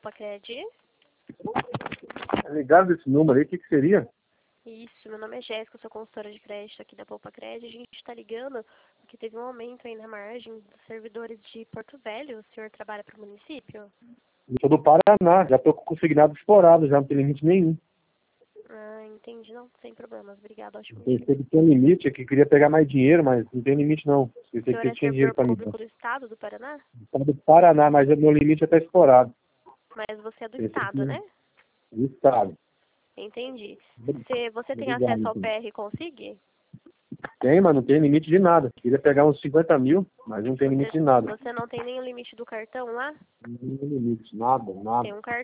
Poupa-Cred. Ligado esse número aí, o que seria? Isso, meu nome é Jéssica, eu sou consultora de crédito aqui da Poupa-Cred. A gente está ligando porque teve um aumento aí na margem dos servidores de Porto Velho. O senhor trabalha para o município? Eu sou do Paraná, já estou com consignado explorado, já não tem limite nenhum. Ah, entendi. Não, sem problemas. Obrigada, ótimo dia. Pensei que tinha limite, que queria pegar mais dinheiro, mas não tem limite não. O Pensei senhor que é tinha dinheiro servidor para mim. público do estado do Paraná? Sou do Paraná, mas o meu limite já está explorado. Mas você é do Pensei estado, né? que estado. Entendi. Você tem Obrigado, acesso ao então. PR Consig? Tem, mas não tem limite de nada. Queria pegar uns 50 mil, mas não tem limite de nada. Você não tem nem o limite do cartão lá? Não tem limite, nada, nada. Tem um cartão.